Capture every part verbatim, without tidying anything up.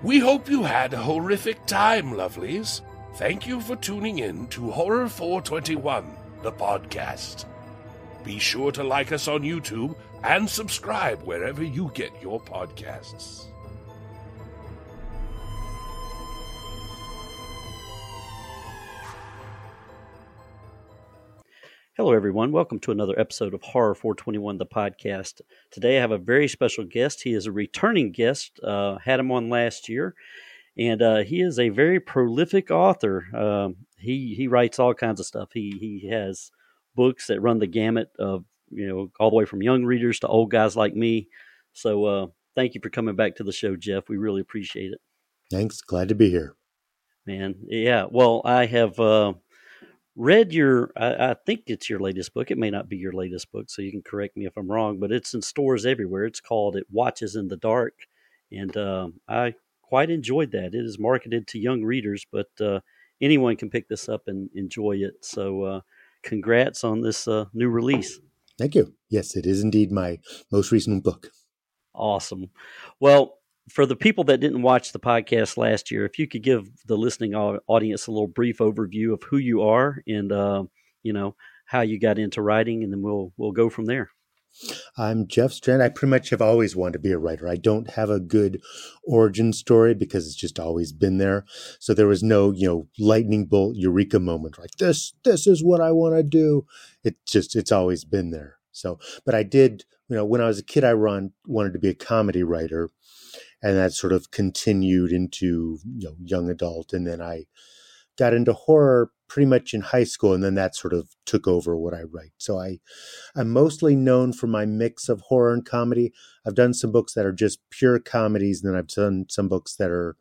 We hope you had a horrific time, lovelies. Thank you for tuning in to Horror four twenty-one, the podcast. Be sure to like us on YouTube and subscribe wherever you get your podcasts. Hello, everyone. Welcome to another episode of Horror four twenty-one, the podcast. Today I have a very special guest. He is a returning guest. Uh, had him on last year, and uh, he is a very prolific author. Um, he he writes all kinds of stuff. He he has books that run the gamut of, you know, all the way from young readers to old guys like me. So uh, thank you for coming back to the show, Jeff. We really appreciate it. Thanks. Glad to be here. Man, yeah. Well, I have... Uh, read your, I, I think it's your latest book. It may not be your latest book, so you can correct me if I'm wrong, but it's in stores everywhere. It's called It Watches in the Dark, and um, I quite enjoyed that. It is marketed to young readers, but uh, anyone can pick this up and enjoy it. So uh, congrats on this uh, new release. Thank you. Yes, it is indeed my most recent book. Awesome. Well, for the people that didn't watch the podcast last year, if you could give the listening audience a little brief overview of who you are and, uh, you know, how you got into writing, and then we'll we'll go from there. I'm Jeff Strand. I pretty much have always wanted to be a writer. I don't have a good origin story because it's just always been there. So there was no, you know, lightning bolt eureka moment like this. This is what I want to do. It just it's always been there. So, but I did, you know, when I was a kid, I run wanted to be a comedy writer. And that sort of continued into, you know, young adult. And then I got into horror pretty much in high school. And then that sort of took over what I write. So I, I'm mostly known for my mix of horror and comedy. I've done some books that are just pure comedies. And then I've done some books that are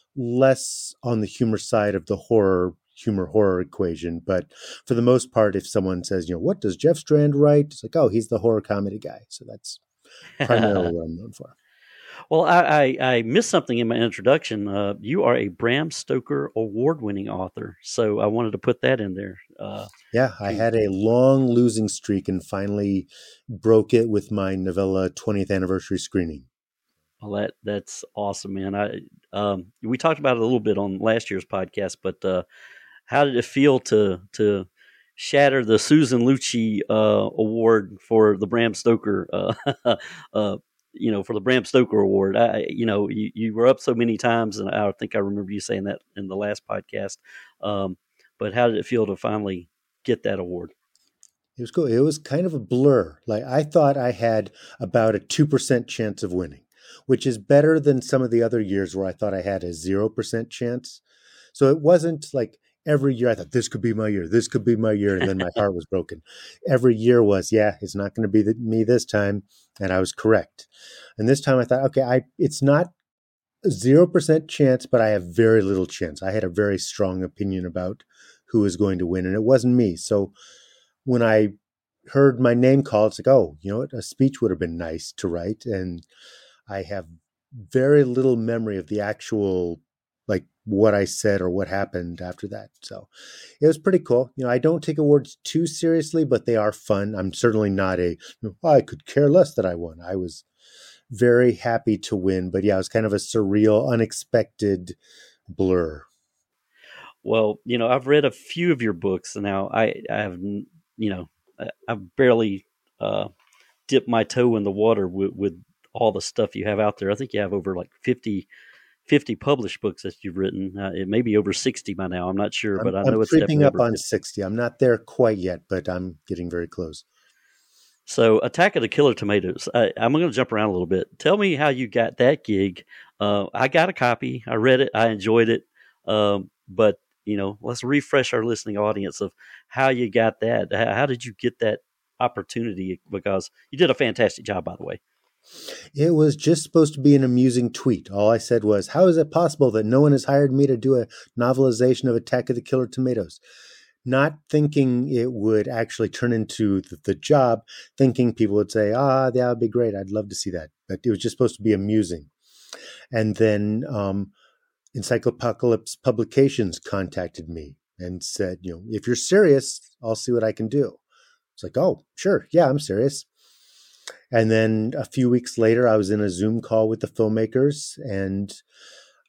less on the humor side of the horror, humor horror equation. But for the most part, if someone says, you know, what does Jeff Strand write? It's like, oh, he's the horror comedy guy. So that's primarily what I'm known for. Well, I, I, I missed something in my introduction. Uh, you are a Bram Stoker award-winning author, so I wanted to put that in there. Uh, yeah, I had a long losing streak and finally broke it with my novella twentieth anniversary screening. Well, that that's awesome, man. I um, we talked about it a little bit on last year's podcast, but uh, how did it feel to to shatter the Susan Lucci uh, award for the Bram Stoker? Uh, uh, you know, for the Bram Stoker Award? I, you know, you, you were up so many times, and I think I remember you saying that in the last podcast. Um, but how did it feel to finally get that award? It was cool. It was kind of a blur. Like, I thought I had about a two percent chance of winning, which is better than some of the other years where I thought I had a zero percent chance. So it wasn't like every year I thought this could be my year, this could be my year, and then my heart was broken. Every year was, yeah, it's not going to be the, me this time, and I was correct. And this time I thought, okay, I it's not a zero percent chance, but I have very little chance. I had a very strong opinion about who was going to win, and it wasn't me. So when I heard my name called, it's like, oh, you know what, a speech would have been nice to write. And I have very little memory of the actual, like, what I said or what happened after that. So it was pretty cool. You know, I don't take awards too seriously, but they are fun. I'm certainly not a, oh, I could care less that I won. I was very happy to win, but yeah, it was kind of a surreal, unexpected blur. Well, you know, I've read a few of your books now. I, I have, you know, I've barely uh, dipped my toe in the water with, with all the stuff you have out there. I think you have over like fifty, fifty published books that you've written. Uh, it may be over sixty by now. I'm not sure, I'm, but I I'm know it's creeping up on fifty. sixty. I'm not there quite yet, but I'm getting very close. So Attack of the Killer Tomatoes, I, I'm going to jump around a little bit. Tell me how you got that gig. Uh, I got a copy. I read it. I enjoyed it. Um, but, you know, let's refresh our listening audience of how you got that. How, how did you get that opportunity? Because you did a fantastic job, by the way. It was just supposed to be an amusing tweet. All I said was, how is it possible that no one has hired me to do a novelization of Attack of the Killer Tomatoes? Not thinking it would actually turn into the, the job, thinking people would say, ah, that would be great. I'd love to see that. But it was just supposed to be amusing. And then um, Encyclopocalypse Publications contacted me and said, you know, if you're serious, I'll see what I can do. It's like, oh, sure. Yeah, I'm serious. And then a few weeks later, I was in a Zoom call with the filmmakers, and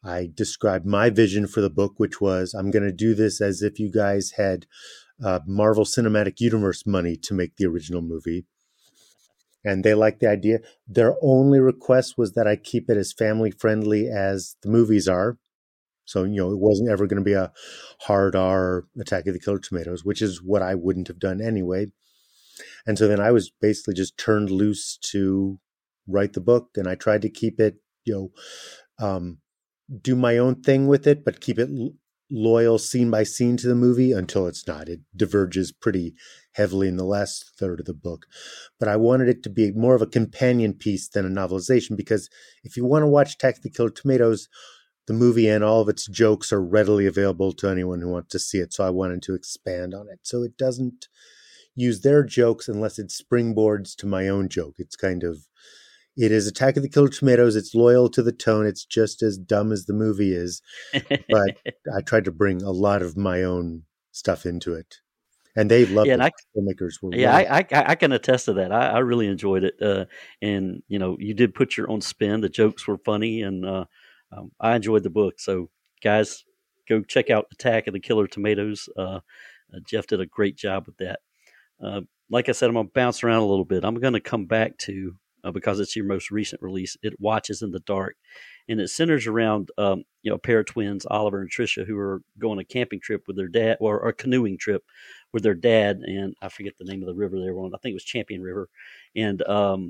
I described my vision for the book, which was I'm going to do this as if you guys had uh, Marvel Cinematic Universe money to make the original movie. And they liked the idea. Their only request was that I keep it as family friendly as the movies are. So, you know, it wasn't ever going to be a hard R Attack of the Killer Tomatoes, which is what I wouldn't have done anyway. And so then I was basically just turned loose to write the book, and I tried to keep it, you know, um, do my own thing with it, but keep it l- loyal scene by scene to the movie until it's not. It diverges pretty heavily in the last third of the book. But I wanted it to be more of a companion piece than a novelization, because if you want to watch Attack of the Killer Tomatoes, the movie and all of its jokes are readily available to anyone who wants to see it. So I wanted to expand on it. So it doesn't use their jokes unless it springboards to my own joke. It's kind of, it is Attack of the Killer Tomatoes. It's loyal to the tone. It's just as dumb as the movie is. But I tried to bring a lot of my own stuff into it. And they loved Yeah, it. and I, Filmmakers were yeah, really- I, I I can attest to that. I, I really enjoyed it, uh, and you know, you did put your own spin. The jokes were funny, and uh, um, I enjoyed the book. So, guys, go check out Attack of the Killer Tomatoes. Uh, uh, Jeff did a great job with that. Uh, like I said, I'm gonna bounce around a little bit. I'm gonna come back to uh, because it's your most recent release. It Watches in the Dark, and it centers around um, you know a pair of twins, Oliver and Tricia, who are going a camping trip with their dad, or a canoeing trip with their dad, and I forget the name of the river they were on. I think it was Champion River, and um,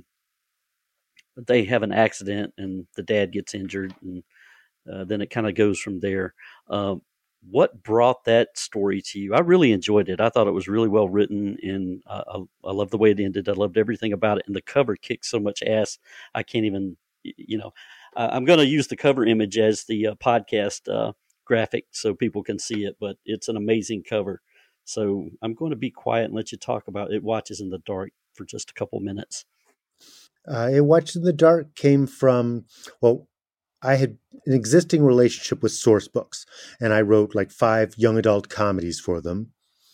they have an accident, and the dad gets injured, and uh, then it kind of goes from there. Um, what brought that story to you? I really enjoyed it. I thought it was really well written, and I, I, I love the way it ended. I loved everything about it, and the cover kicked so much ass. I can't even, you know, uh, I'm going to use the cover image as the uh, podcast uh, graphic so people can see it, but it's an amazing cover. So I'm going to be quiet and let you talk about It Watches in the Dark for just a couple minutes. Uh, It Watches in the Dark came from, well, I had an existing relationship with Source Books, and I wrote like five young adult comedies for them.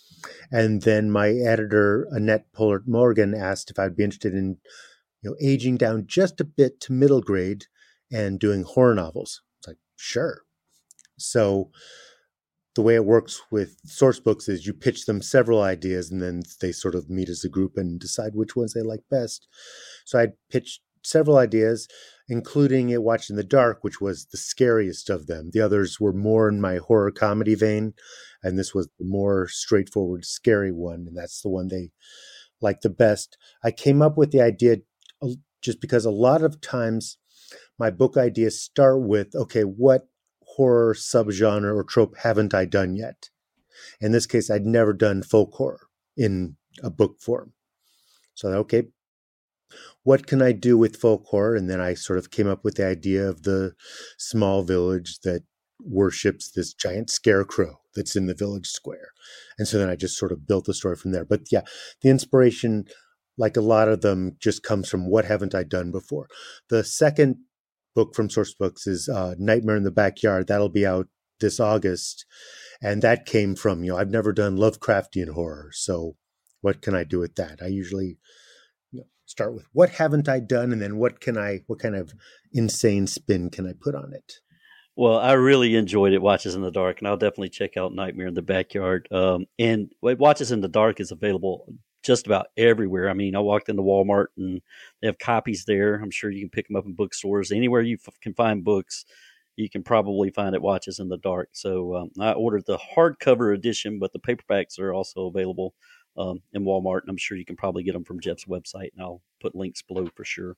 And then my editor, Annette Pollard Morgan, asked if I'd be interested in, you know, aging down just a bit to middle grade and doing horror novels. It's like, sure. So the way it works with Source Books is you pitch them several ideas, and then they sort of meet as a group and decide which ones they like best. So I pitched several ideas, including It Watched in the Dark, which was the scariest of them. The others were more in my horror comedy vein, and this was the more straightforward, scary one, and that's the one they liked the best. I came up with the idea just because a lot of times my book ideas start with, okay, what horror subgenre or trope haven't I done yet? In this case, I'd never done folk horror in a book form. So, okay, what can I do with folk horror? And then I sort of came up with the idea of the small village that worships this giant scarecrow that's in the village square. And so then I just sort of built the story from there. But yeah, the inspiration, like a lot of them, just comes from what haven't I done before. The second book from Source Books is uh, Nightmare in the Backyard. That'll be out this August. And that came from, you know, I've never done Lovecraftian horror. So what can I do with that? I usually you know, start with what haven't I done? And then what can I, what kind of insane spin can I put on it? Well, I really enjoyed It Watches in the Dark, and I'll definitely check out Nightmare in the Backyard. Um, and It Watches in the Dark is available just about everywhere. I mean, I walked into Walmart and they have copies there. I'm sure you can pick them up in bookstores. Anywhere you f- can find books, you can probably find It Watches in the Dark. So um, I ordered the hardcover edition, but the paperbacks are also available um, in Walmart. And I'm sure you can probably get them from Jeff's website, and I'll put links below for sure.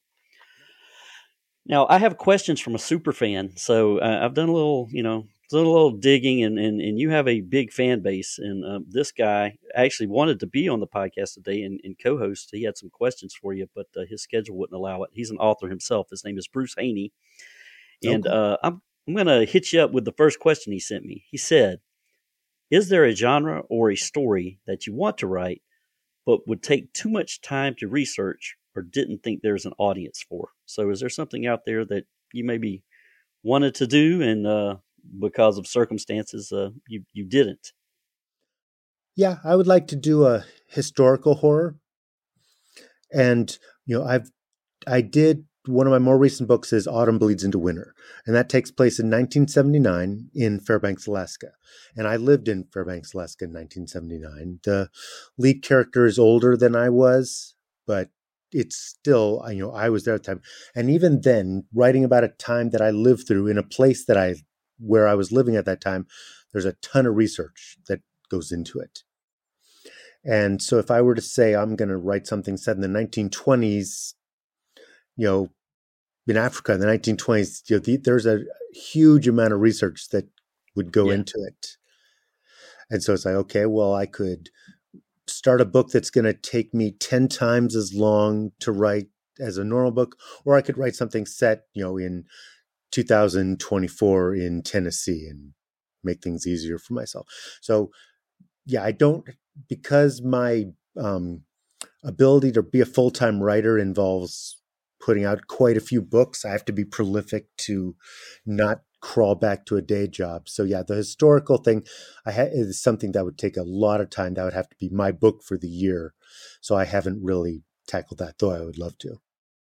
Now, I have questions from a super fan. So uh, I've done a little, you know, done a little digging, and, and, and you have a big fan base. And um, this guy actually wanted to be on the podcast today and, and co-host. He had some questions for you, but uh, his schedule wouldn't allow it. He's an author himself. His name is Bruce Haney. And Okay. uh, I'm, I'm going to hit you up with the first question he sent me. He said, is there a genre or a story that you want to write, but would take too much time to research or didn't think there's an audience for? So is there something out there that you maybe wanted to do and uh, because of circumstances uh, you, you didn't? Yeah, I would like to do a historical horror. And, you know, I've, I did one of my more recent books is Autumn Bleeds into Winter, and that takes place in nineteen seventy-nine in Fairbanks, Alaska. And I lived in Fairbanks, Alaska in nineteen seventy-nine. The lead character is older than I was, but it's still, you know, I was there at the time. And even then, writing about a time that I lived through in a place that I, where I was living at that time, there's a ton of research that goes into it. And so if I were to say I'm going to write something set in the nineteen twenties, you know, in Africa in the nineteen twenties, you know, the, there's a huge amount of research that would go yeah. into it. And so it's like, okay, well, I could start a book that's going to take me ten times as long to write as a normal book, or I could write something set, you know, in two thousand twenty-four in Tennessee and make things easier for myself. So yeah, I don't, because my um, ability to be a full-time writer involves putting out quite a few books. I have to be prolific to not crawl back to a day job. So yeah, the historical thing I ha- is something that would take a lot of time. That would have to be my book for the year. So I haven't really tackled that, though I would love to.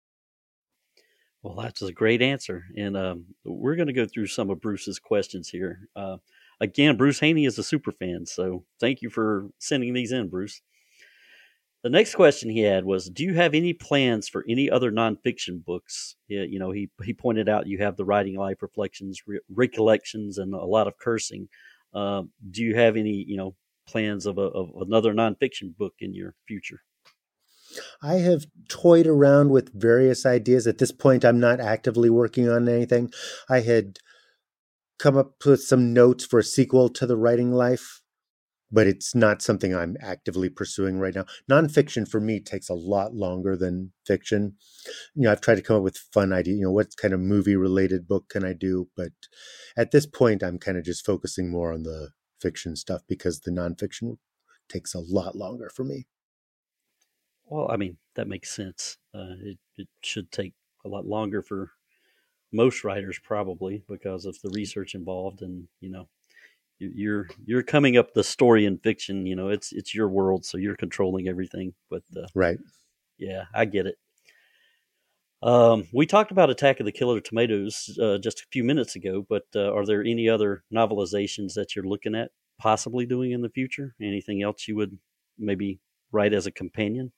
Well, that's a great answer. And um, we're going to go through some of Bruce's questions here. Uh, again, Bruce Haney is a super fan. So thank you for sending these in, Bruce. The next question he had was, do you have any plans for any other nonfiction books? Yeah, you know, he, he pointed out you have the Writing Life, Reflections, Re- Recollections, and a lot of cursing. Uh, do you have any, you know, plans of, a, of another nonfiction book in your future? I have toyed around with various ideas. At this point, I'm not actively working on anything. I had come up with some notes for a sequel to The Writing Life, but it's not something I'm actively pursuing right now. Nonfiction for me takes a lot longer than fiction. You know, I've tried to come up with fun ideas. You know, what kind of movie-related book can I do? But at this point, I'm kind of just focusing more on the fiction stuff because the nonfiction takes a lot longer for me. Well, I mean, that makes sense. Uh, it, it should take a lot longer for most writers probably because of the research involved, and, you know, you're you're coming up the story in fiction. You know, it's it's your world, so you're controlling everything. But uh, right, yeah, I get it. Um, we talked about Attack of the Killer Tomatoes uh, just a few minutes ago, but uh, are there any other novelizations that you're looking at possibly doing in the future? Anything else you would maybe write as a companion?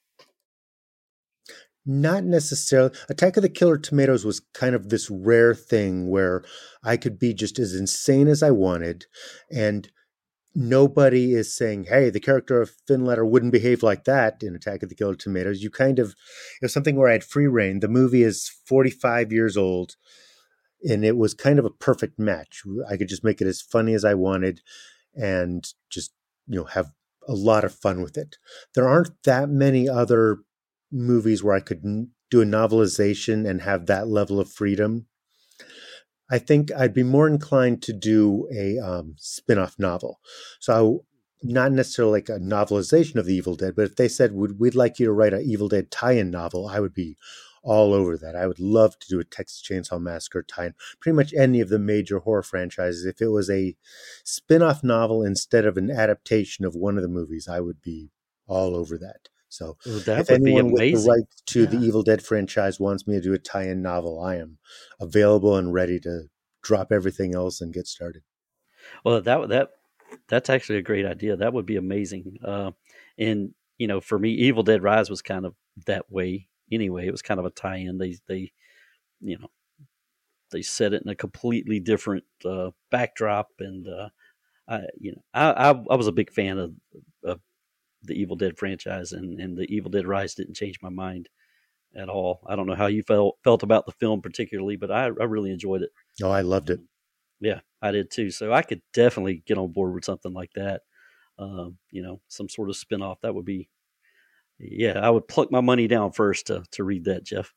Not necessarily. Attack of the Killer Tomatoes was kind of this rare thing where I could be just as insane as I wanted, and nobody is saying, hey, the character of Finletter wouldn't behave like that in Attack of the Killer Tomatoes. You kind of, it was something where I had free reign. The movie is forty-five years old, and it was kind of a perfect match. I could just make it as funny as I wanted and just, you know, have a lot of fun with it. There aren't that many other movies where I could n- do a novelization and have that level of freedom. I think I'd be more inclined to do a um, spin-off novel. So I, not necessarily like a novelization of The Evil Dead, but if they said, Would, we'd like you to write an Evil Dead tie-in novel, I would be all over that. I would love to do a Texas Chainsaw Massacre tie-in, pretty much any of the major horror franchises. If it was a spin-off novel instead of an adaptation of one of the movies, I would be all over that. So Ooh, that if would be anyone with the amazing. rights to Yeah. the Evil Dead franchise wants me to do a tie-in novel, I am available and ready to drop everything else and get started. Well, that that that's actually a great idea. That would be amazing. Uh, and you know, for me, Evil Dead Rise was kind of that way anyway. It was kind of a tie-in. They they you know they set it in a completely different uh, backdrop, and uh, I you know I, I I was a big fan of, of the Evil Dead franchise, and, and the Evil Dead Rise didn't change my mind at all. I don't know how you felt felt about the film particularly, but I, I really enjoyed it. Oh, I loved it. Yeah, I did too. So I could definitely get on board with something like that. Um, you know, some sort of spinoff. That would be, yeah, I would pluck my money down first to, to read that, Jeff.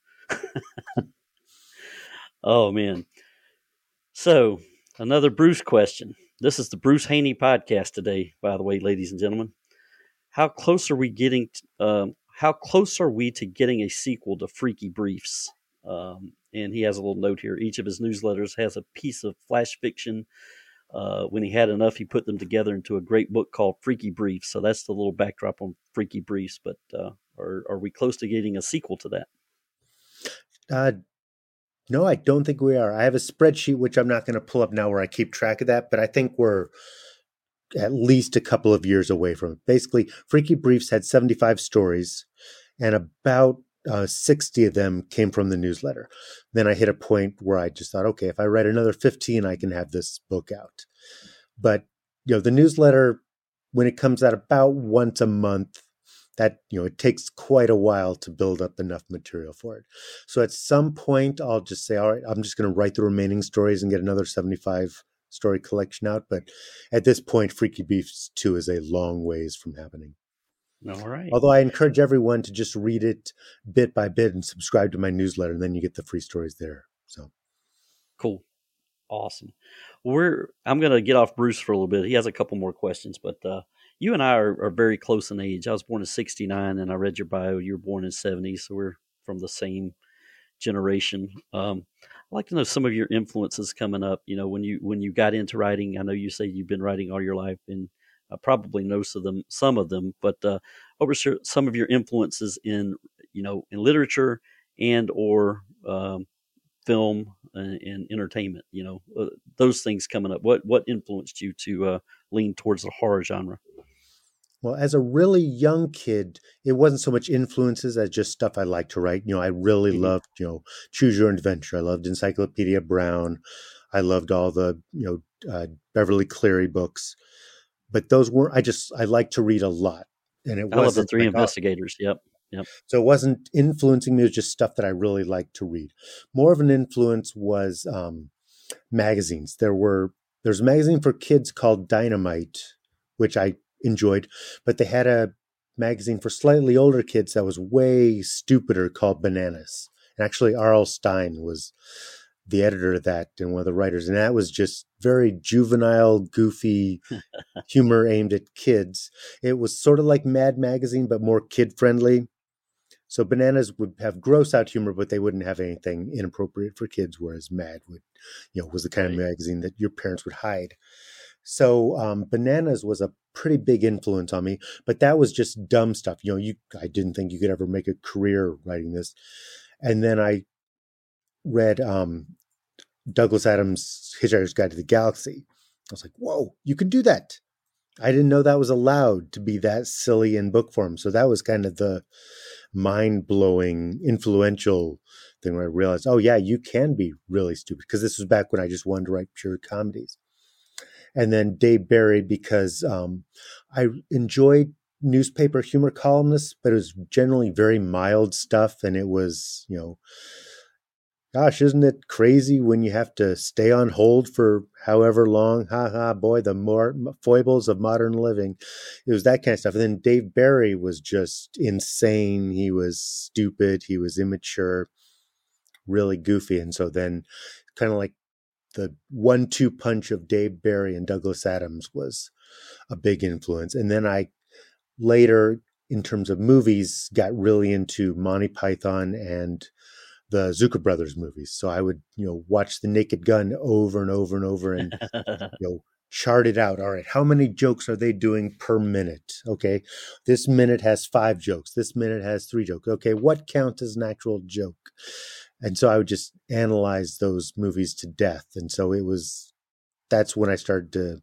Oh, man. So another Bruce question. This is the Bruce Haney podcast today, by the way, ladies and gentlemen. How close are we getting? To, um, how close are we to getting a sequel to Freaky Briefs? Um, and he has a little note here. Each of his newsletters has a piece of flash fiction. Uh, when he had enough, he put them together into a great book called Freaky Briefs. So that's the little backdrop on Freaky Briefs. But uh, are are we close to getting a sequel to that? Uh, No, I don't think we are. I have a spreadsheet, which I'm not going to pull up now where I keep track of that, but I think we're at least a couple of years away from it. Basically, Freaky Briefs had seventy-five stories, and about uh, sixty of them came from the newsletter. Then I hit a point where I just thought, okay, if I write another fifteen, I can have this book out. But, you know, the newsletter, when it comes out about once a month, that, you know, it takes quite a while to build up enough material for it. So at some point, I'll just say, all right, I'm just going to write the remaining stories and get another seventy-five story collection out. But at this point, Freaky Beefs two is a long ways from happening. All right. Although I encourage everyone to just read it bit by bit and subscribe to my newsletter, and then you get the free stories there. So cool. Awesome. We're I'm going to get off Bruce for a little bit. He has a couple more questions, but uh, you and I are, are very close in age. I was born in sixty-nine, and I read your bio. You were born in seventy, so we're from the same generation. Um, I'd like to know some of your influences coming up. You know, when you when you got into writing, I know you say you've been writing all your life, and I probably know some of them, some of them. But uh, what were some of your influences in you know in literature and or um, film and, and entertainment? You know, uh, those things coming up. What what influenced you to uh, lean towards the horror genre? Well, as a really young kid, it wasn't so much influences as just stuff I liked to write. You know, I really mm-hmm. loved, you know, Choose Your Own Adventure. I loved Encyclopedia Brown. I loved all the, you know, uh, Beverly Cleary books. But those weren't, I just, I like to read a lot. And it I love wasn't the Three like, Investigators. Oh. Yep. Yep. So it wasn't influencing me. It was just stuff that I really liked to read. More of an influence was um, magazines. There were, there's a magazine for kids called Dynamite, which I enjoyed, but they had a magazine for slightly older kids that was way stupider called Bananas. And actually, R L. Stein was the editor of that and one of the writers. And that was just very juvenile, goofy humor aimed at kids. It was sort of like Mad Magazine, but more kid-friendly. So Bananas would have gross out humor, but they wouldn't have anything inappropriate for kids, whereas Mad would, you know, was the kind right. of magazine that your parents would hide. So um, Bananas was a pretty big influence on me, but that was just dumb stuff. You know, you I didn't think you could ever make a career writing this. And then I read um, Douglas Adams' Hitchhiker's Guide to the Galaxy. I was like, whoa, you can do that. I didn't know that was allowed to be that silly in book form. So that was kind of the mind-blowing, influential thing where I realized, oh, yeah, you can be really stupid. Because this was back when I just wanted to write pure comedies. And then Dave Barry, because um, I enjoyed newspaper humor columnists, but it was generally very mild stuff. And it was, you know, gosh, isn't it crazy when you have to stay on hold for however long? Ha ha, boy, the more foibles of modern living. It was that kind of stuff. And then Dave Barry was just insane. He was stupid. He was immature, really goofy. And so then kind of like the one two punch of Dave Barry and Douglas Adams was a big influence. And then I later, in terms of movies, got really into Monty Python and the Zucker Brothers movies. So I would, you know, watch The Naked Gun over and over and over and, you know, chart it out. All right, how many jokes are they doing per minute? Okay, this minute has five jokes. This minute has three jokes. Okay, what counts as an actual joke? And so I would just analyze those movies to death. And so it was, that's when I started to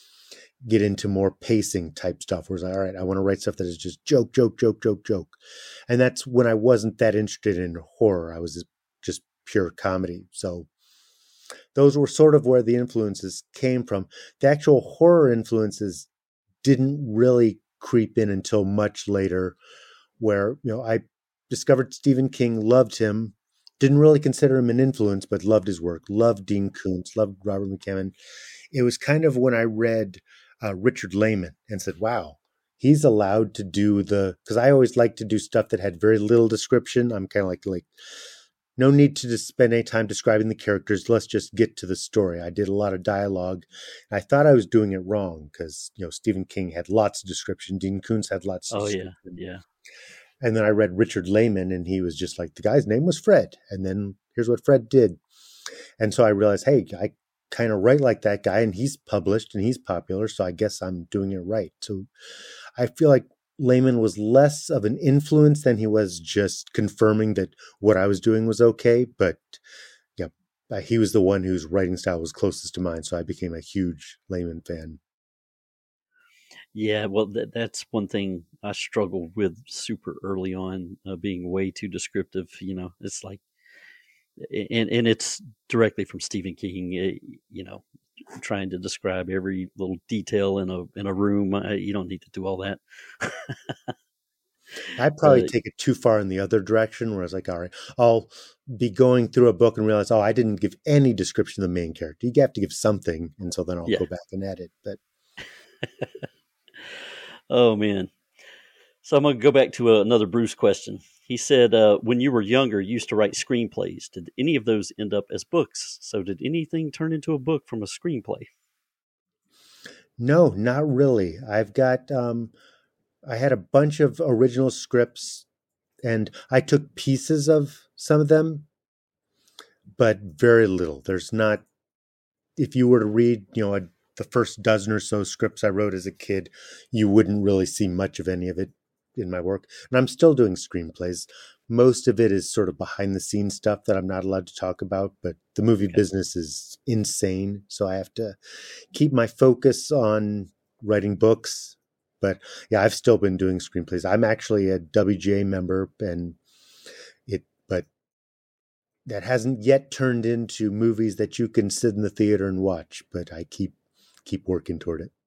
get into more pacing type stuff where it's like, all right, I want to write stuff that is just joke, joke, joke, joke, joke. And that's when I wasn't that interested in horror. I was just pure comedy. So those were sort of where the influences came from. The actual horror influences didn't really creep in until much later, where, you know, I discovered Stephen King, loved him, didn't really consider him an influence, but loved his work, loved Dean Koontz, loved Robert McCammon. It was kind of when I read uh, Richard Lehman and said, wow, he's allowed to do the, because I always like to do stuff that had very little description. I'm kind of like, like, no need to just spend any time describing the characters. Let's just get to the story. I did a lot of dialogue. I thought I was doing it wrong because, you know, Stephen King had lots of description. Dean Koontz had lots of oh, description. Oh, yeah, yeah. And then I read Richard Lehman, and he was just like, the guy's name was Fred. And then here's what Fred did. And so I realized, hey, I kind of write like that guy, and he's published and he's popular. So I guess I'm doing it right. So I feel like Lehman was less of an influence than he was just confirming that what I was doing was okay. But uh, he was the one whose writing style was closest to mine, so I became a huge Layman fan. Yeah, well, that, that's one thing I struggled with super early on, uh, being way too descriptive. You know, it's like, and and it's directly from Stephen King. uh, You know, trying to describe every little detail in a in a room. Uh, You don't need to do all that. I'd probably Uh, take it too far in the other direction, where I was like, all right, I'll be going through a book and realize, oh, I didn't give any description of the main character. You have to give something, and so then I'll yeah. go back and edit. But Oh man. So I'm going to go back to uh, another Bruce question. He said, uh, when you were younger, you used to write screenplays. Did any of those end up as books? So did anything turn into a book from a screenplay? no, not really. I've got, um, I had a bunch of original scripts, and I took pieces of some of them, but very little. There's not, if you were to read, you know, a, the first dozen or so scripts I wrote as a kid, you wouldn't really see much of any of it in my work. And I'm still doing screenplays. Most of it is sort of behind the scenes stuff that I'm not allowed to talk about, but the movie Okay. business is insane. So I have to keep my focus on writing books. But yeah, I've still been doing screenplays. I'm actually a W G A member, and it, but that hasn't yet turned into movies that you can sit in the theater and watch, but I keep keep working toward it.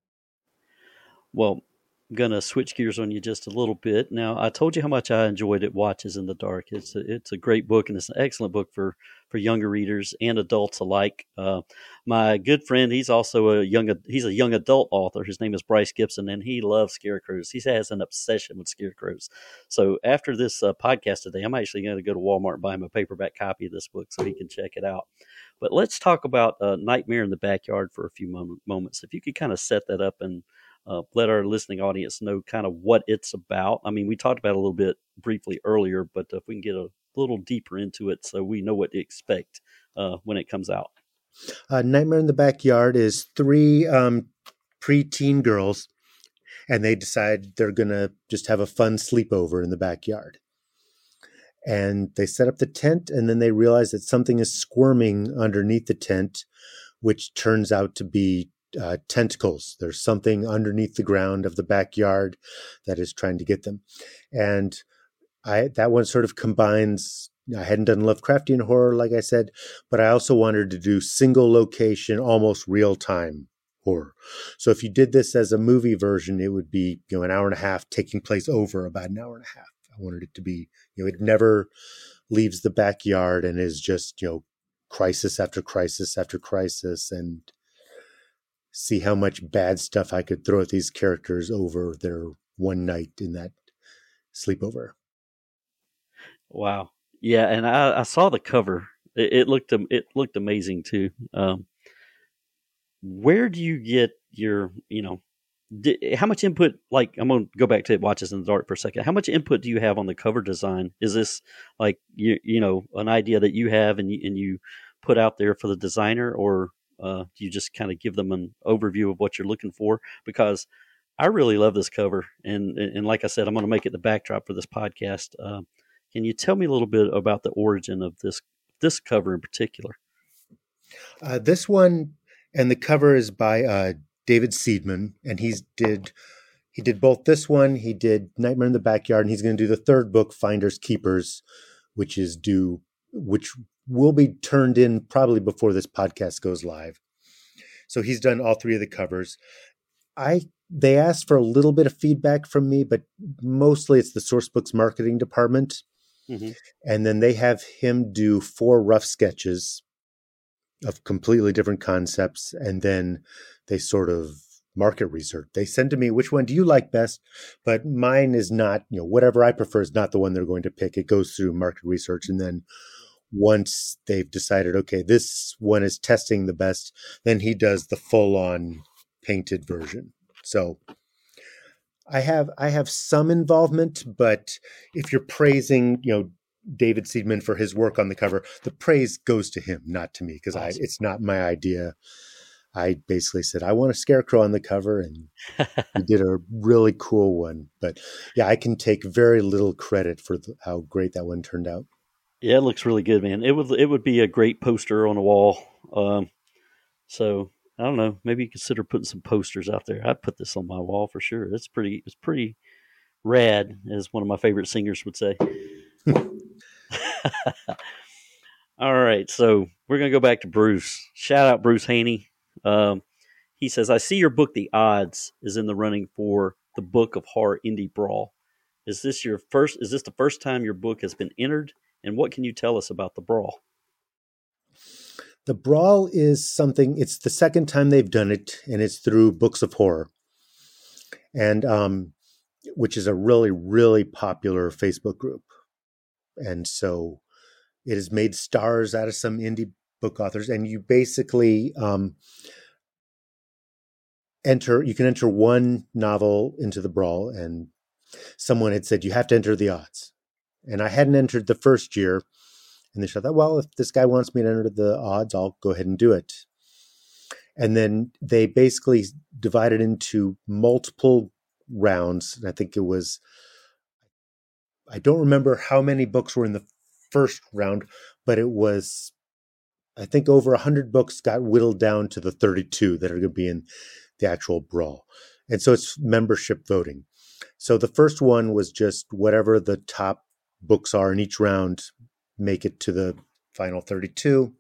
Well, I'm going to switch gears on you just a little bit. Now, I told you how much I enjoyed It Watches in the Dark. It's a, it's a great book, and it's an excellent book for, for younger readers and adults alike. Uh, my good friend, he's also a young he's a young adult author. His name is Bryce Gibson, and he loves scarecrows. He has an obsession with scarecrows. So after this uh, podcast today, I'm actually going to go to Walmart and buy him a paperback copy of this book so he can check it out. But let's talk about uh, Nightmare in the Backyard for a few mom- moments. If you could kind of set that up and Uh, let our listening audience know kind of what it's about. I mean, we talked about it a little bit briefly earlier, but if we can get a little deeper into it so we know what to expect uh, when it comes out. Uh, Nightmare in the Backyard is three um, preteen girls, and they decide they're going to just have a fun sleepover in the backyard. And they set up the tent, and then they realize that something is squirming underneath the tent, which turns out to be uh, tentacles. There's something underneath the ground of the backyard that is trying to get them. And I that one sort of combines, I hadn't done Lovecraftian horror, like I said, but I also wanted to do single location, almost real time horror. So if you did this as a movie version, it would be, you know, an hour and a half taking place over about an hour and a half. I wanted it to be, you know, it never leaves the backyard and is just, you know, crisis after crisis after crisis, and see how much bad stuff I could throw at these characters over their one night in that sleepover. Wow. Yeah, and I, I saw the cover. It, it looked it looked amazing too. Um, where do you get your, you know, di- how much input? Like, I'm going to go back to It Watches in the Dark for a second. How much input do you have on the cover design? Is this like you you know an idea that you have and you, and you put out there for the designer, or uh, do you just kind of give them an overview of what you're looking for? Because I really love this cover, and and like I said, I'm going to make it the backdrop for this podcast. Uh, can you tell me a little bit about the origin of this this cover in particular? Uh, this one, and the cover is by uh, David Seidman, and he's did he did both this one. He did Nightmare in the Backyard, and he's going to do the third book, Finders Keepers, which is due, which will be turned in probably before this podcast goes live. So he's done all three of the covers. I they asked for a little bit of feedback from me, but mostly it's the Sourcebooks marketing department. Mm-hmm. And then they have him do four rough sketches of completely different concepts. And then they sort of market research. They send to me, which one do you like best? But mine is not, you know, whatever I prefer is not the one they're going to pick. It goes through market research. And then once they've decided, okay, this one is testing the best, then he does the full on painted version. So I have I have some involvement, but if you're praising, you know, David Seidman for his work on the cover, the praise goes to him, not to me, because awesome. I it's not my idea. I basically said, I want a scarecrow on the cover, and he did a really cool one. But yeah, I can take very little credit for the, how great that one turned out. Yeah, it looks really good, man. It would it would be a great poster on the wall. Um, so I don't know. Maybe you consider putting some posters out there. I'd put this on my wall for sure. It's pretty. It's pretty rad, as one of my favorite singers would say. All right, so we're gonna go back to Bruce. Shout out Bruce Haney. Um, he says, "I see your book, The Odds, is in the running for the Book of Horror Indie Brawl. Is this your first? Is this the first time your book has been entered? And what can you tell us about the brawl?" The Brawl is something, it's the second time they've done it, and it's through Books of Horror, and um, which is a really, really popular Facebook group. And so it has made stars out of some indie book authors, and you basically um, enter, you can enter one novel into the Brawl, and someone had said, you have to enter the odds. And I hadn't entered the first year. And they thought, well, if this guy wants me to enter the odds, I'll go ahead and do it. And then they basically divided into multiple rounds. And I think it was, I don't remember how many books were in the first round, but it was, I think over one hundred books got whittled down to the thirty-two that are going to be in the actual Brawl. And so it's membership voting. So the first one was just whatever the top books are in each round, make it to the final thirty-two.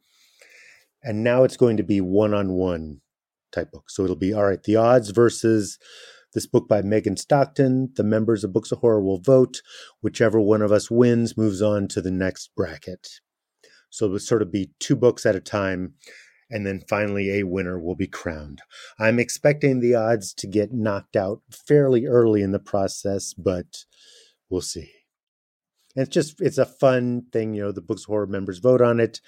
And now it's going to be one-on-one type book. So it'll be, all right, The Odds versus this book by Megan Stockton. The members of Books of Horror will vote. Whichever one of us wins moves on to the next bracket. So it'll sort of be two books at a time. And then finally a winner will be crowned. I'm expecting The Odds to get knocked out fairly early in the process, but we'll see. And it's just, it's a fun thing. You know, the Books of Horror members vote on it.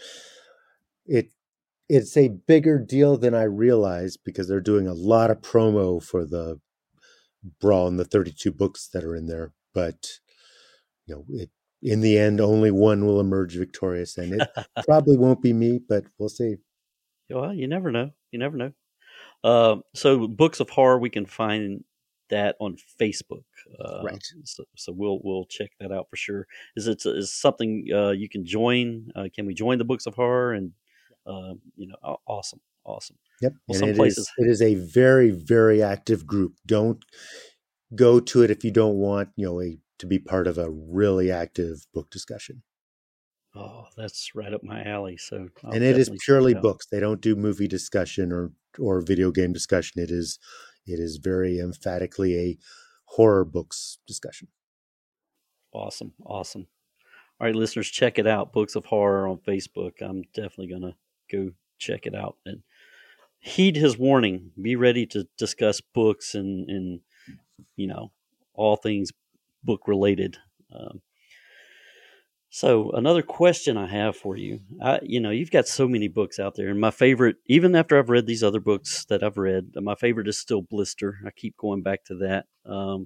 It It's a bigger deal than I realized because they're doing a lot of promo for the Brawl and the thirty-two books that are in there. But, you know, it, in the end, only one will emerge victorious. And it probably won't be me, but we'll see. Well, you never know. You never know. Uh, so Books of Horror, we can find that on Facebook. Uh, right. So, so we'll we'll check that out for sure. Is it is something uh, you can join? Uh, can we join the Books of Horror? And uh, you know, awesome, awesome. Yep. Well, and some it places is it is a very, very active group. Don't go to it if you don't want, you know, a to be part of a really active book discussion. Oh, that's right up my alley. So, I'll and it is purely it books. They don't do movie discussion or or video game discussion. It is it is very emphatically a horror books discussion. Awesome, awesome. All right, listeners, check it out. Books of Horror on Facebook. I'm definitely gonna go check it out and heed his warning. Be ready to discuss books and and you know all things book related. Um, So another question I have for you, I, you know, you've got so many books out there, and my favorite, even after I've read these other books that I've read, my favorite is still Blister. I keep going back to that. Um,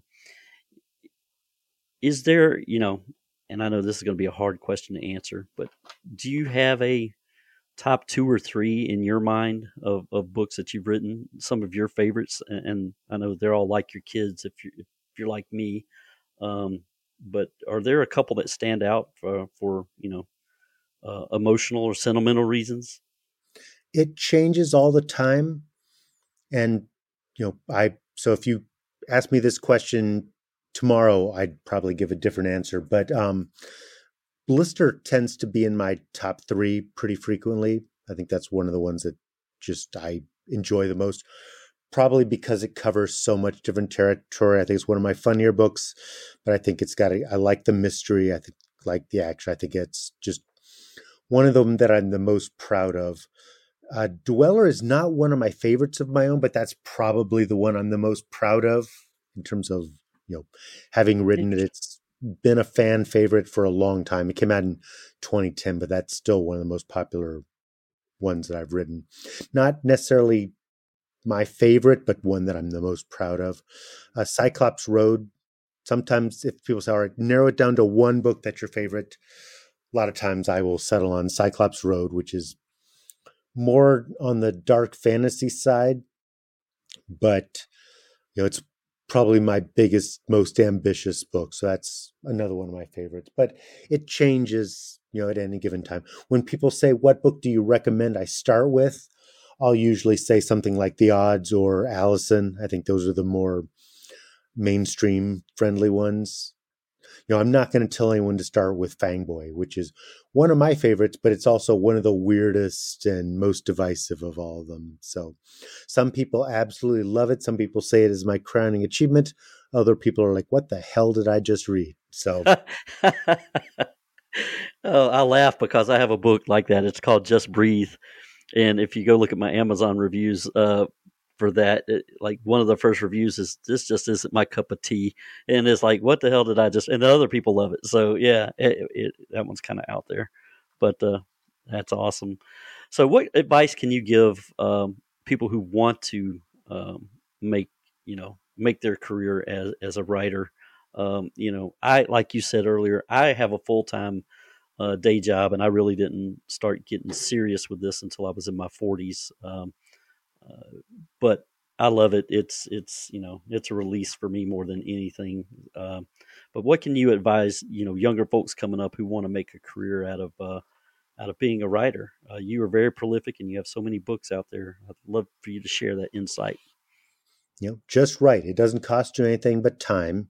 is there, you know, and I know this is going to be a hard question to answer, but do you have a top two or three in your mind of, of books that you've written, some of your favorites? And, and I know they're all like your kids if you're, if you're like me. Um, But are there a couple that stand out for, for you know, uh, emotional or sentimental reasons? It changes all the time. And, you know, I, so if you ask me this question tomorrow, I'd probably give a different answer. But um, Blister tends to be in my top three pretty frequently. I think that's one of the ones that just I enjoy the most. Probably because it covers so much different territory. I think it's one of my funnier books, but I think it's got a, I like the mystery. I think like the action. I think it's just one of them that I'm the most proud of. Uh, Dweller is not one of my favorites of my own, but that's probably the one I'm the most proud of in terms of, you know, having written it. It's been a fan favorite for a long time. It came out in twenty ten, but that's still one of the most popular ones that I've written. Not necessarily my favorite, but one that I'm the most proud of. Uh, Cyclops Road. Sometimes if people say, all right, narrow it down to one book that's your favorite, a lot of times I will settle on Cyclops Road, which is more on the dark fantasy side, but you know, it's probably my biggest, most ambitious book. So that's another one of my favorites, but it changes, you know, at any given time. When people say, what book do you recommend I start with? I'll usually say something like The Odds or Allison. I think those are the more mainstream friendly ones. You know, I'm not going to tell anyone to start with Fangboy, which is one of my favorites, but it's also one of the weirdest and most divisive of all of them. So some people absolutely love it. Some people say it is my crowning achievement. Other people are like, what the hell did I just read? So oh, I laugh because I have a book like that. It's called Just Breathe. And if you go look at my Amazon reviews uh, for that, it, like one of the first reviews is, this just isn't my cup of tea. And it's like, what the hell did I just, and the other people love it. So yeah, it, it, that one's kind of out there, but uh, that's awesome. So what advice can you give um, people who want to um, make, you know, make their career as, as a writer? Um, you know, I, like you said earlier, I have a full-time uh, day job, and I really didn't start getting serious with this until I was in my forties. Um, uh, but I love it. It's, it's, you know, it's a release for me more than anything. Um, but what can you advise, you know, younger folks coming up who want to make a career out of, uh, out of being a writer? Uh, you are very prolific and you have so many books out there. I'd love for you to share that insight. You know, just write. It doesn't cost you anything but time.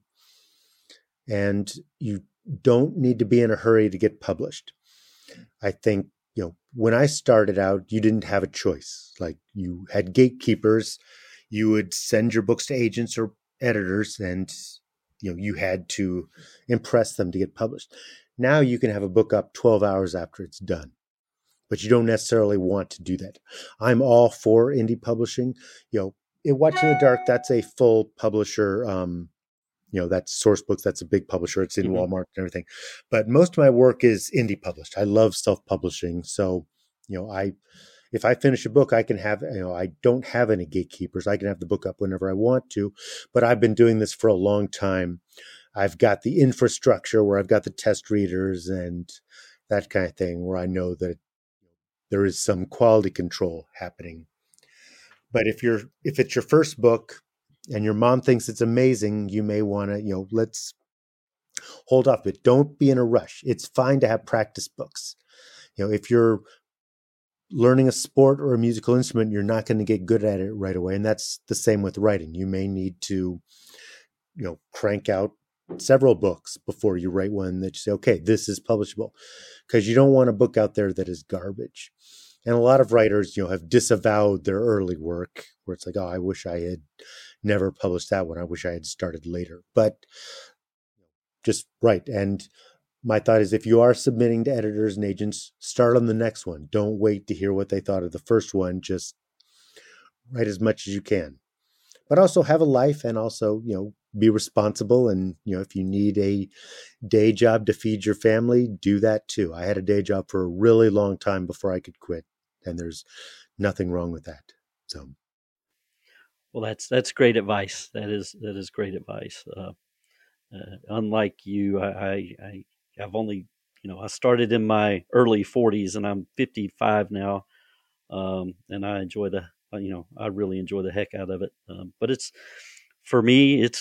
And you don't need to be in a hurry to get published. I think, you know, when I started out, you didn't have a choice. Like, you had gatekeepers. You would send your books to agents or editors, and, you know, you had to impress them to get published. Now you can have a book up twelve hours after it's done, but you don't necessarily want to do that. I'm all for indie publishing. You know, in Watch in the Dark, that's a full publisher. Um, you know, that's Source Books. That's a big publisher. It's in mm-hmm. Walmart and everything. But most of my work is indie published. I love self-publishing. So, you know, I, if I finish a book, I can have, you know, I don't have any gatekeepers. I can have the book up whenever I want to, but I've been doing this for a long time. I've got the infrastructure where I've got the test readers and that kind of thing, where I know that there is some quality control happening. But if you're, if it's your first book and your mom thinks it's amazing, you may want to, you know, let's hold off, but don't be in a rush. It's fine to have practice books. You know, if you're learning a sport or a musical instrument, you're not going to get good at it right away. And that's the same with writing. You may need to, you know, crank out several books before you write one that you say, okay, this is publishable, because you don't want a book out there that is garbage. And a lot of writers, you know, have disavowed their early work, where it's like, oh, I wish I had never published that one. I wish I had started later. But just write. And my thought is, if you are submitting to editors and agents, start on the next one. Don't wait to hear what they thought of the first one. Just write as much as you can. But also have a life, and also, you know, be responsible. And, you know, if you need a day job to feed your family, do that too. I had a day job for a really long time before I could quit, and there's nothing wrong with that. So, well, that's that's great advice. That is that is great advice. Uh, uh, unlike you, I, I, I I've only, you know, I started in my early forties, and I'm fifty-five now, um, and I enjoy the, you know, I really enjoy the heck out of it. Um, but it's, for me, it's,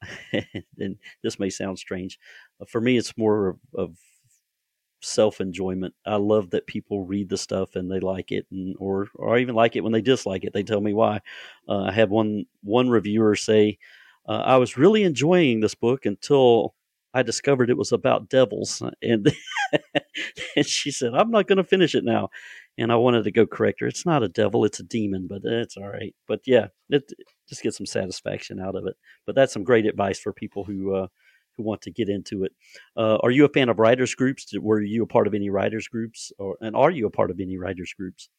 and this may sound strange, for me, it's more of, of self-enjoyment. I love that people read the stuff and they like it, and or or I even like it when they dislike it. They tell me why. Uh, I had one one reviewer say, uh, I was really enjoying this book until I discovered it was about devils. And, and she said, I'm not going to finish it now. And I wanted to go correct her. It's not a devil, it's a demon, but it's all right. But yeah, it, just get some satisfaction out of it. But that's some great advice for people who, uh, who want to get into it. Uh, are you a fan of writers groups? Were you a part of any writers groups, or, and are you a part of any writers groups?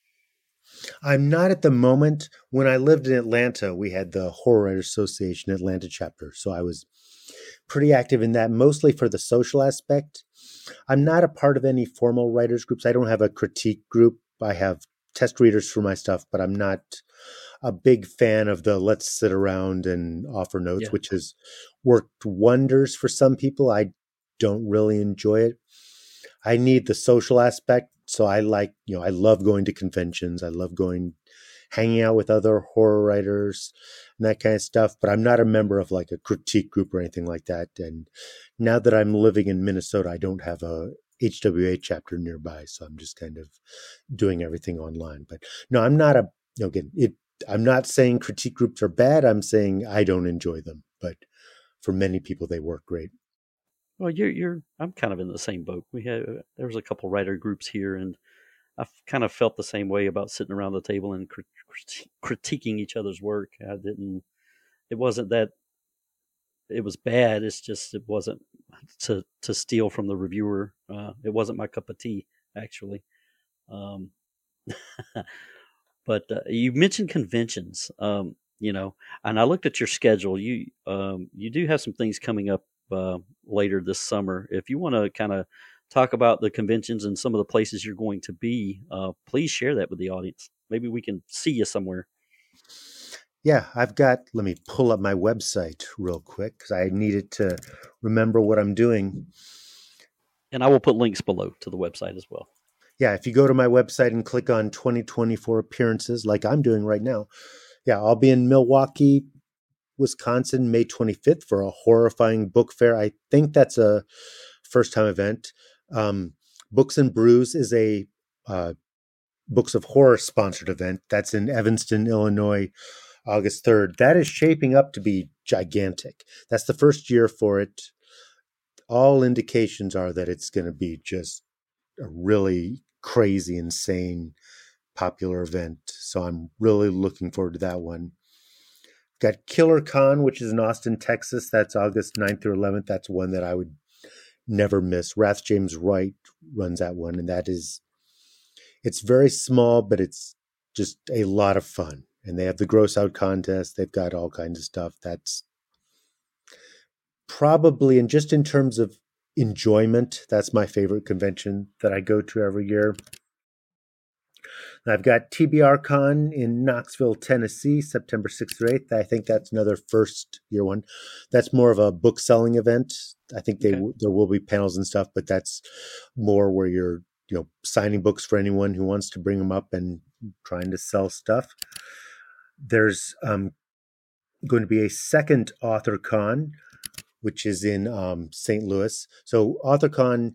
I'm not at the moment. When I lived in Atlanta, we had the Horror Writers Association Atlanta chapter. So I was pretty active in that, mostly for the social aspect. I'm not a part of any formal writers groups. I don't have a critique group. I have test readers for my stuff, but I'm not a big fan of the let's sit around and offer notes, yeah. which has worked wonders for some people. I don't really enjoy it. I need the social aspect. So I like, you know, I love going to conventions. I love going, hanging out with other horror writers and that kind of stuff. But I'm not a member of like a critique group or anything like that. And now that I'm living in Minnesota, I don't have a H W A chapter nearby, so I'm just kind of doing everything online. But no, I'm not a, you know, again, it, I'm not saying critique groups are bad. I'm saying I don't enjoy them, but for many people, they work great. Well, you're, you're, I'm kind of in the same boat. We had, there was a couple writer groups here, and I kind of felt the same way about sitting around the table and crit- critiquing each other's work. I didn't, it wasn't that it was bad. It's just, it wasn't to, to steal from the reviewer. Uh, it wasn't my cup of tea, actually. Um, but uh, you mentioned conventions, um, you know, and I looked at your schedule. You, um, you do have some things coming up uh, later this summer. If you want to kind of talk about the conventions and some of the places you're going to be, uh, please share that with the audience. Maybe we can see you somewhere. Yeah, I've got, let me pull up my website real quick because I needed to remember what I'm doing. And I will put links below to the website as well. Yeah, if you go to my website and click on twenty twenty-four appearances, like I'm doing right now, yeah, I'll be in Milwaukee, Wisconsin, May twenty-fifth for a horrifying book fair. I think that's a first-time event. Um, Books and Brews is a uh, Books of Horror sponsored event. That's in Evanston, Illinois, August third. That is shaping up to be gigantic. That's the first year for it. All indications are that it's going to be just a really crazy, insane, popular event. So I'm really looking forward to that one. Got Killer Con, which is in Austin, Texas. That's August ninth through eleventh. That's one that I would never miss. Rath James Wright runs that one, and that is, it's very small, but it's just a lot of fun. And they have the gross out contest. They've got all kinds of stuff. That's probably, and just in terms of enjoyment, that's my favorite convention that I go to every year. I've got T B R Con in Knoxville, Tennessee, September sixth or eighth. I think that's another first year one. That's more of a book selling event. I think they okay. there will be panels and stuff, but that's more where you're, you know, signing books for anyone who wants to bring them up and trying to sell stuff. There's um, going to be a second Author Con, which is in um, Saint Louis. So Author Con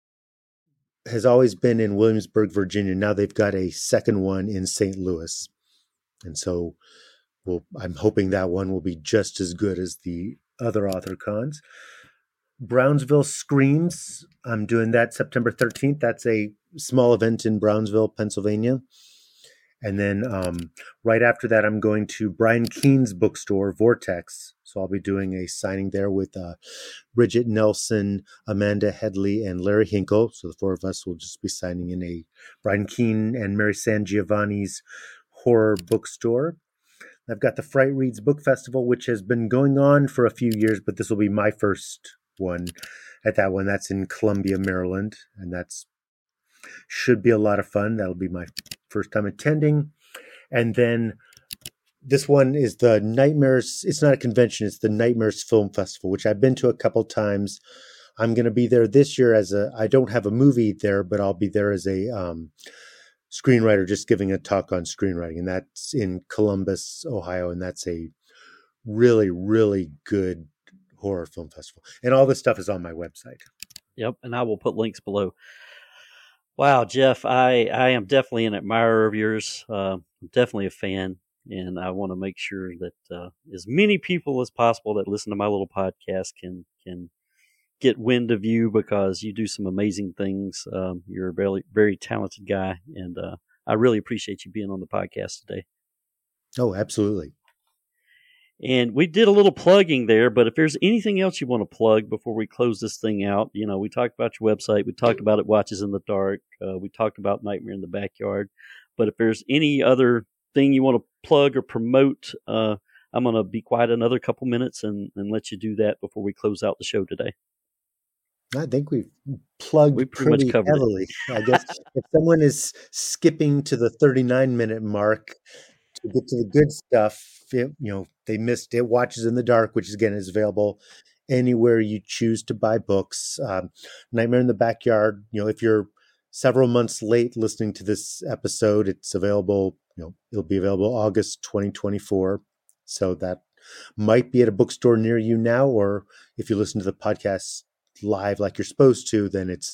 has always been in Williamsburg, Virginia. Now they've got a second one in Saint Louis. And so we'll, I'm hoping that one will be just as good as the other Author Cons. Brownsville Screams, I'm doing that September thirteenth. That's a small event in Brownsville, Pennsylvania. And then um, right after that, I'm going to Brian Keene's bookstore, Vortex. So I'll be doing a signing there with uh, Bridget Nelson, Amanda Headley, and Larry Hinkle. So the four of us will just be signing in a Brian Keene and Mary San Giovanni's horror bookstore. I've got the Fright Reads Book Festival, which has been going on for a few years, but this will be my first one at that one. That's in Columbia, Maryland, and that's should be a lot of fun. That'll be my first time attending. And then this one is the Nightmares. It's not a convention. It's the Nightmares Film Festival, which I've been to a couple times. I'm going to be there this year as a, I don't have a movie there, but I'll be there as a um, screenwriter, just giving a talk on screenwriting. And that's in Columbus, Ohio. And that's a really, really good horror film festival. And all this stuff is on my website. Yep. And I will put links below. Wow, Jeff, I, I am definitely an admirer of yours. Uh, I'm definitely a fan, and I want to make sure that uh, as many people as possible that listen to my little podcast can can get wind of you, because you do some amazing things. Um, you're a very very talented guy, and uh, I really appreciate you being on the podcast today. Oh, absolutely. And we did a little plugging there, but if there's anything else you want to plug before we close this thing out, you know, we talked about your website, we talked about It Watches in the Dark, uh, we talked about Nightmare in the Backyard, but if there's any other thing you want to plug or promote, uh, I'm going to be quiet another couple minutes and, and let you do that before we close out the show today. I think we've plugged we pretty, pretty heavily. I guess if someone is skipping to the thirty-nine minute mark to get to the good stuff, it, you know, they missed It Watches in the Dark, which again is available anywhere you choose to buy books. Um, Nightmare in the Backyard, you know, if you're several months late listening to this episode, it's available, you know, it'll be available August twenty twenty-four. So that might be at a bookstore near you now, or if you listen to the podcast live like you're supposed to, then it's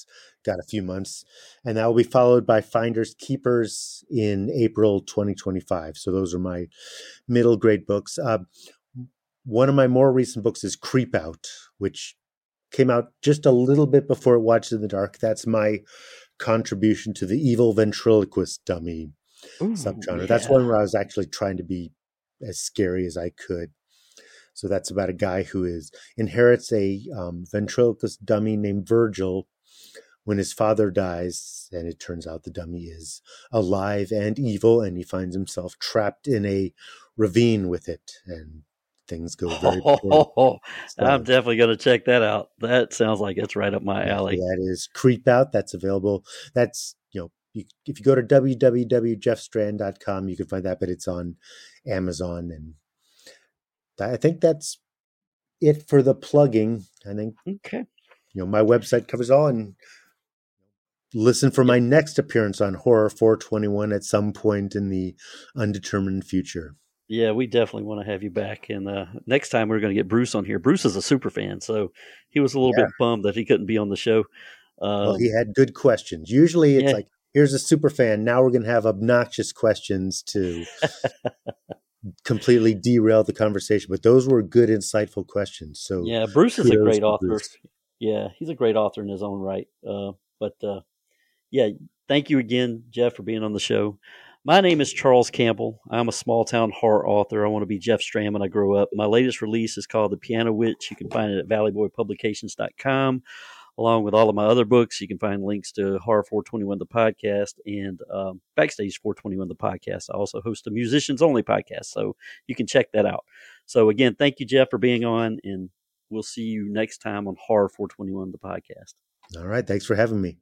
got a few months, and that will be followed by Finders Keepers in April twenty twenty-five. So those are my middle grade books. Uh, one of my more recent books is Creep Out, which came out just a little bit before Watch in the Dark. That's my contribution to the evil ventriloquist dummy Ooh, subgenre. Yeah. That's one where I was actually trying to be as scary as I could. So that's about a guy who is inherits a um, ventriloquist dummy named Virgil when his father dies, and it turns out the dummy is alive and evil, and he finds himself trapped in a ravine with it, and things go very poorly. Oh, so, I'm definitely going to check that out. That sounds like it's right up my alley. That is Creep Out. That's available. That's, you know, you, if you go to w w w dot jeff strand dot com, you can find that, but it's on Amazon. And I think that's it for the plugging. I think, okay. You know, my website covers all, and listen for my next appearance on Horror four twenty-one at some point in the undetermined future. Yeah, we definitely want to have you back. And uh, next time we're going to get Bruce on here. Bruce is a super fan, so he was a little yeah. bit bummed that he couldn't be on the show. Um, well, he had good questions. Usually it's yeah. like, here's a super fan. Now we're going to have obnoxious questions to completely derail the conversation. But those were good, insightful questions. So yeah, Bruce is a great author. Bruce. Yeah, he's a great author in his own right. Uh, but uh, yeah, thank you again, Jeff, for being on the show. My name is Charles Campbell. I'm a small-town horror author. I want to be Jeff Stram when I grow up. My latest release is called The Piano Witch. You can find it at valley boy publications dot com. Along with all of my other books, you can find links to Horror four twenty-one, the podcast, and um, Backstage four twenty-one, the podcast. I also host a Musicians Only podcast, so you can check that out. So, again, thank you, Jeff, for being on, and we'll see you next time on Horror four twenty-one, the podcast. All right. Thanks for having me.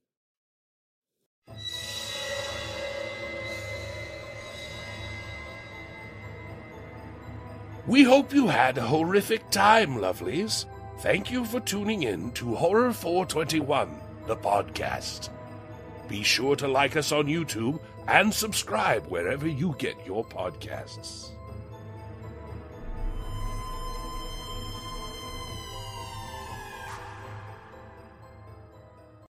We hope you had a horrific time, lovelies. Thank you for tuning in to Horror four twenty-one, the podcast. Be sure to like us on YouTube and subscribe wherever you get your podcasts.